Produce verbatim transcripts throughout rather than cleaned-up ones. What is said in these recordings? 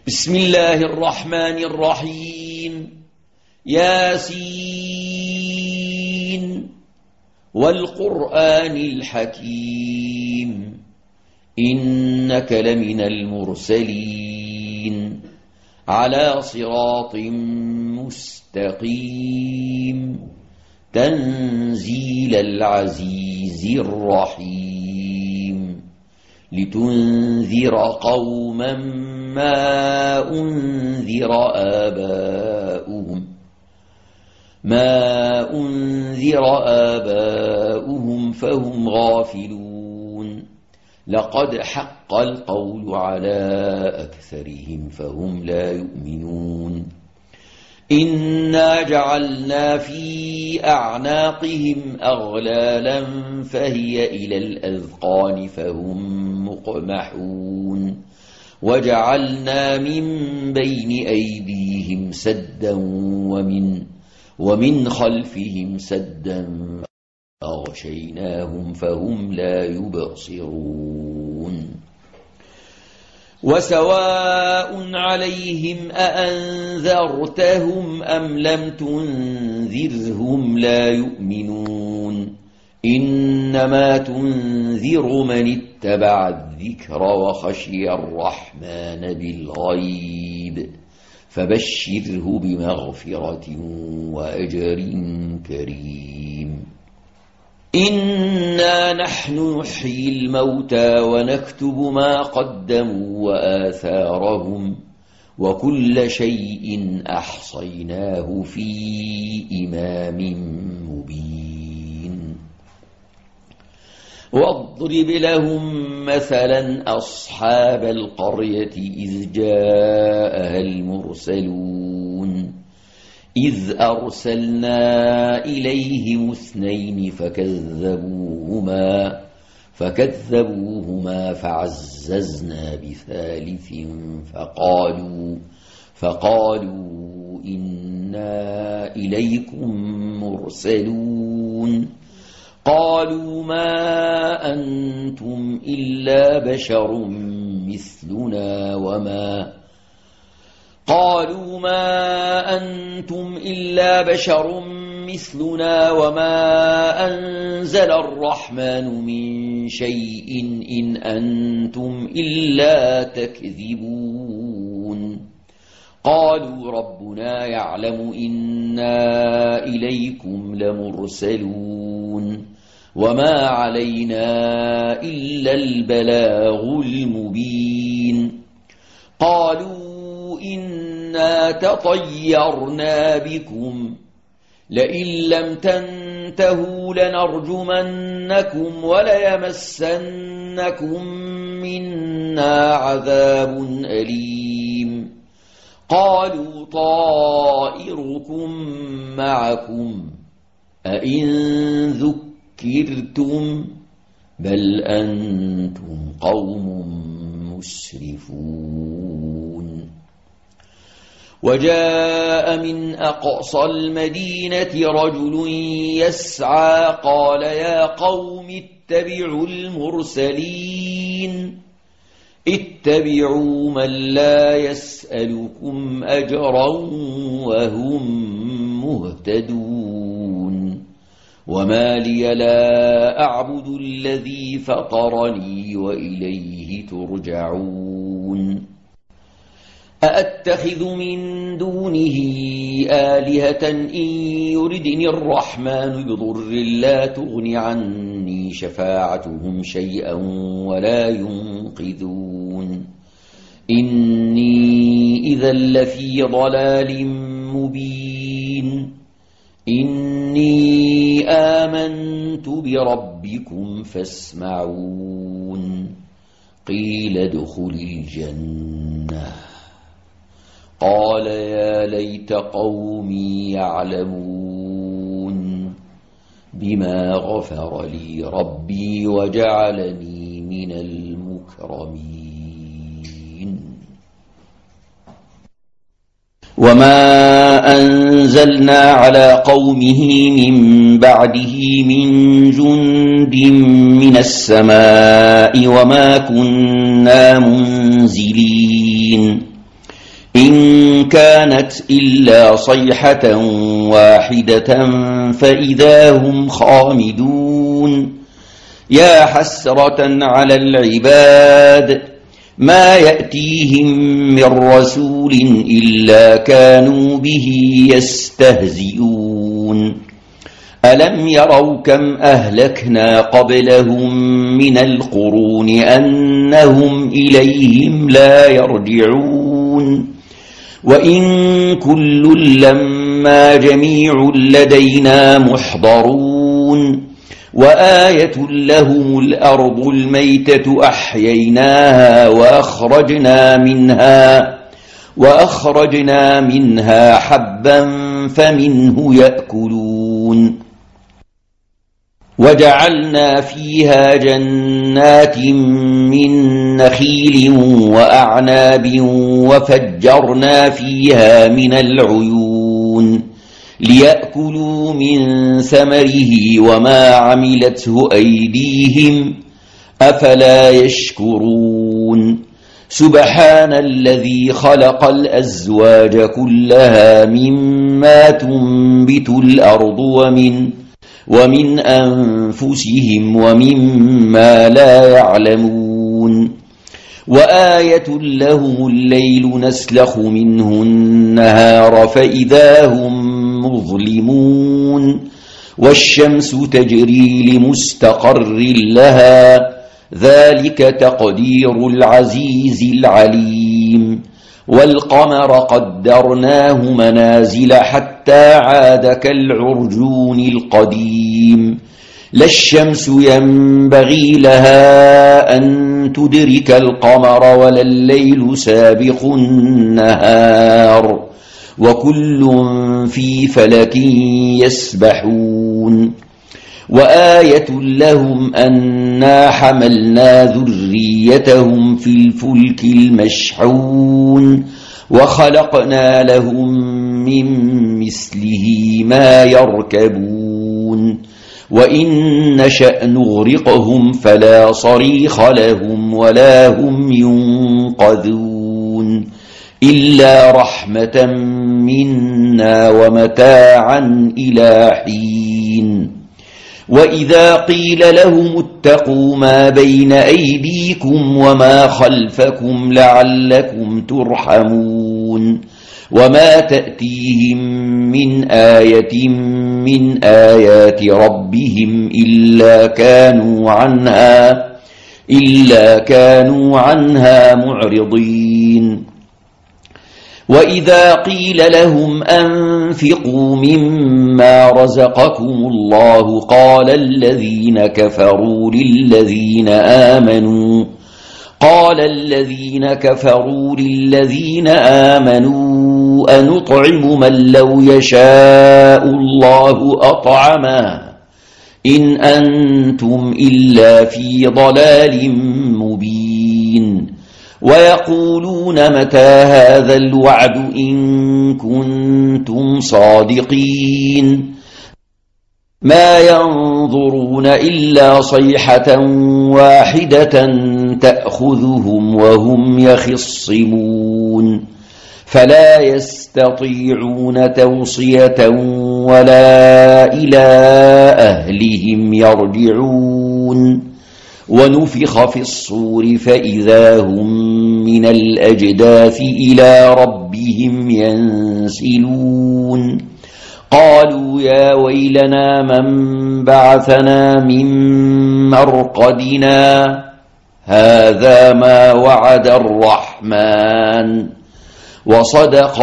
بسم الله الرحمن الرحيم. ياسين والقرآن الحكيم إنك لمن المرسلين على صراط مستقيم تنزيل العزيز الرحيم لتنذر قوما ما أنذر آباؤهم ما أنذر آباؤهم فهم غافلون لقد حق القول على أكثرهم فهم لا يؤمنون إنا جعلنا في أعناقهم أغلالا فهي إلى الأذقان فهم مقمحون وجعلنا من بين أيديهم سدا ومن ومن خلفهم سدا أغشيناهم فهم لا يبصرون وسواء عليهم أأنذرتهم أم لم تنذرهم لا يؤمنون إنما تنذر من اتبع الذكر وخشي الرحمن بالغيب فبشره بمغفرة وأجر كريم. إنا نحن نحيي الموتى ونكتب ما قدموا وآثارهم وكل شيء أحصيناه في إمام مبين. واضرب لهم مثلا أصحاب القرية إذ جاءها المرسلون إذ أرسلنا إليهم اثنين فكذبوهما فكذبوهما فعززنا بثالث فقالوا فقالوا إنا إليكم مرسلون قالوا ما أنتم إلا بشر مثلنا وما قالوا ما أنتم إلا بشر مثلنا وما أنزل الرحمن من شيء إن أنتم إلا تكذبون قالوا ربنا يعلم إنا إليكم لمرسلون وما علينا إلا البلاغ المبين قالوا إنا تطيرنا بكم لئن لم تنتهوا لنرجمنكم وليمسنكم منا عذاب أليم قالوا طائركم معكم أئن ذكرتم بل أنتم قوم مسرفون. وجاء من أقصى المدينة رجل يسعى قال يا قوم اتبعوا المرسلين اتبعوا من لا يسألكم أجرا وهم مهتدون وما لي لا أعبد الذي فطرني وإليه ترجعون أأتخذ من دونه آلهة إن يردني الرحمن بضر لا تغن عني شفاعتهم شيئا ولا ينقذون إني إذا لفي ضلال مبين إني آمنت بربكم فاسمعون قيل ادخل الجنة قال يا ليت قومي يعلمون بما غفر لي ربي وجعلني من المكرمين. وما أنزلنا على قومه من بعده من جند من السماء وما كنا منزلين إن كانت إلا صيحة واحدة فإذا هم خامدون يا حسرة على العباد ما يأتيهم من رسول إلا كانوا به يستهزئون ألم يروا كم أهلكنا قبلهم من القرون أنهم إليهم لا يرجعون وإن كل لما جميع لدينا محضرون وآية لهم الأرض الميتة أحييناها وأخرجنا منها وأخرجنا منها حبا فمنه يأكلون وجعلنا فيها جنات من نخيل وأعناب وفجرنا فيها من العيون ليأكلوا من ثمره وما عملته أيديهم أفلا يشكرون سبحان الذي خلق الأزواج كلها مما تنبت الأرض ومن ومن أنفسهم ومما لا يعلمون وآية لهم الليل نسلخ منه النهار فإذا هم مظلمون والشمس تجري لمستقر لها ذلك تقدير العزيز العليم والقمر قدرناه منازل حتى عاد كالعرجون القديم لا الشمس ينبغي لها أن تدرك القمر ولا الليل سابق النهار وكل في فلك يسبحون وآية لهم أنا حملنا ذريتهم في الفلك المشحون وخلقنا لهم من مثله ما يركبون وإن نشأ نغرقهم فلا صريخ لهم ولا هم ينقذون إلا رحمة منا ومتاعا إلى حين وإذا قيل لهم اتقوا ما بين أيديكم وما خلفكم لعلكم ترحمون وما تأتيهم من آية من آيات ربهم إلا كانوا عنها إلا كانوا عنها معرضين وإذا قيل لهم أنفقوا مما رزقكم الله قال الذين كفروا للذين آمنوا قال الذين كفروا للذين آمنوا أنطعم من لو يشاء الله أطعمه إن أنتم إلا في ضلال مبين ويقولون متى هذا الوعد إن كنتم صادقين ما ينظرون إلا صيحة واحدة تأخذهم وهم يخصمون فلا يستطيعون توصية ولا إلى أهلهم يرجعون ونفخ في الصور فإذا هم من الأجداث إلى ربهم ينسلون قالوا يا ويلنا من بعثنا من مرقدنا هذا ما وعد الرحمن وصدق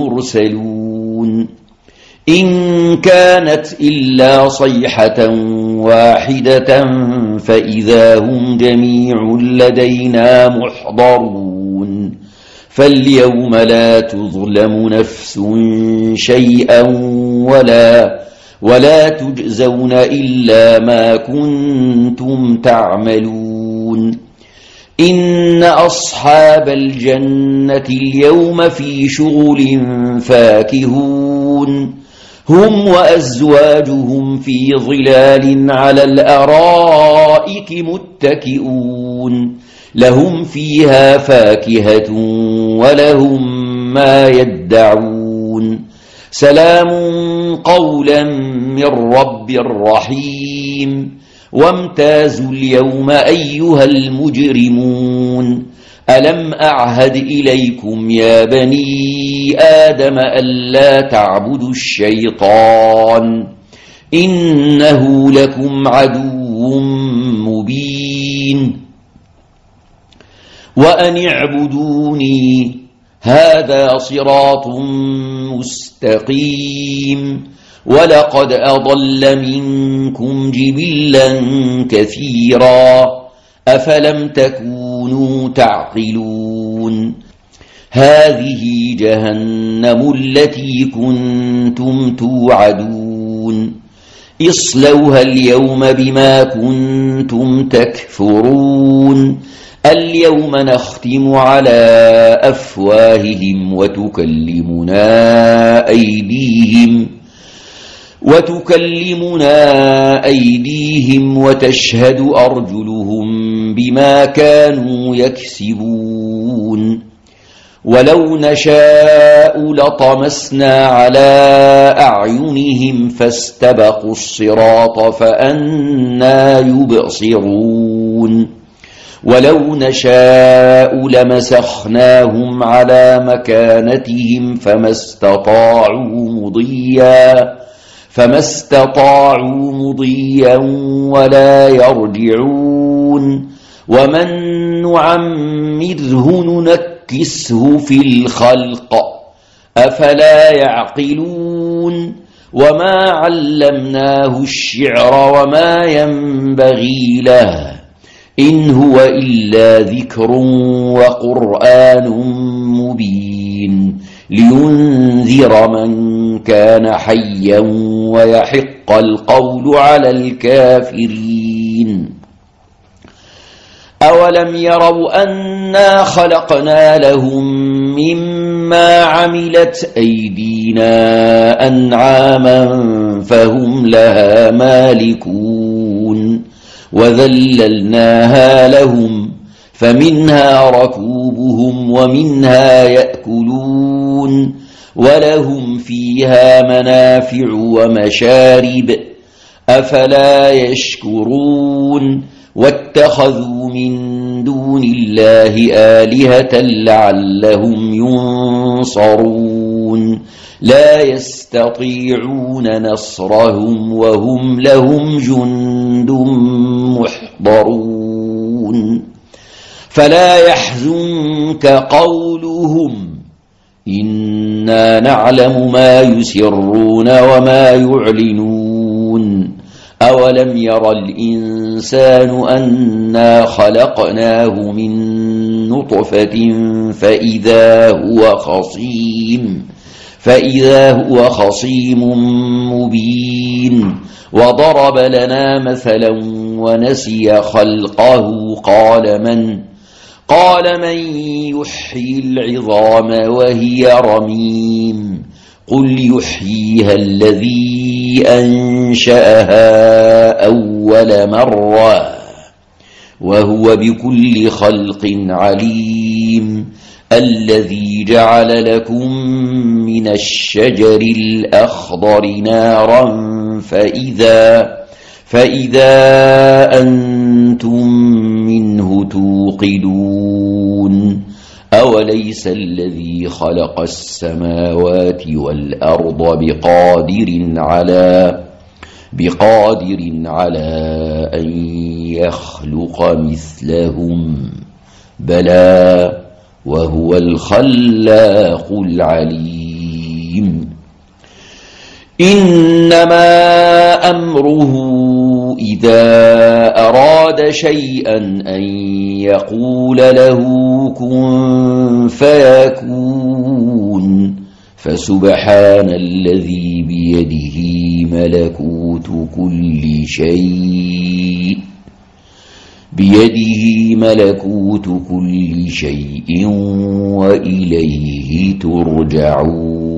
المرسلون إن كانت إلا صيحة واحدة فإذا هم جميع لدينا محضرون فاليوم لا تظلم نفس شيئا ولا ولا تجزون إلا ما كنتم تعملون إن أصحاب الجنة اليوم في شغل فاكهون هم وأزواجهم في ظلال على الأرائك متكئون لهم فيها فاكهة ولهم ما يدعون سلام قولا من رب رحيم وامتازوا اليوم أيها المجرمون ألم أعهد إليكم يا بني آدم ألا تعبدوا الشيطان إنه لكم عدو مبين وأن اعبدوني هذا صراط مستقيم ولقد أضل منكم جبلا كثيرا أفلم تكونوا تعقلون هذه جهنم التي كنتم توعدون اصلوها اليوم بما كنتم تكفرون اليوم نختم على أفواههم وتكلمنا أيديهم وتكلمنا أيديهم وتشهد أرجلهم بما كانوا يكسبون ولو نشاء لطمسنا على أعينهم فاستبقوا الصراط فأنى يبصرون ولو نشاء لمسخناهم على مكانتهم فما استطاعوا مضيا فما استطاعوا مضيا ولا يرجعون ومن نعمره ننكسه في الخلق أفلا يعقلون وما علمناه الشعر وما ينبغي له إن هو إلا ذكر وقرآن مبين لينذر من كان حيا ويحق القول على الكافرين أولم يروا أنا خلقنا لهم مما عملت أيدينا أنعاما فهم لها مالكون وذللناها لهم فمنها ركوبهم ومنها يأكلون ولهم فيها منافع ومشارب أفلا يشكرون واتخذوا من دون الله آلهة لعلهم ينصرون لا يستطيعون نصرهم وهم لهم جند محضرون فلا يحزنك قولهم إنا نعلم ما يسرون وما يعلنون أولم ير الإنسان أنا خلقناه من نطفة فإذا هو خصيم فإذا هو خصيم مبين وضرب لنا مثلا ونسي خلقه قال من قال من يحيي العظام وهي رميم قل يحييها الذي أنشأها أول مرة وهو بكل خلق عليم الذي جعل لكم من الشجر الأخضر نارا فإذا فإذا أنتم منه توقدون أوليس الذي خلق السماوات والأرض بقادر على بقادر على أن يخلق مثلهم بلى وهو الخلاق العليم إنما أمره إذا أراد شيئا أن يقول له كن فيكون فسبحان الذي بيده ملكوت كل شيء بيده ملكوت كل شيء وإليه ترجعون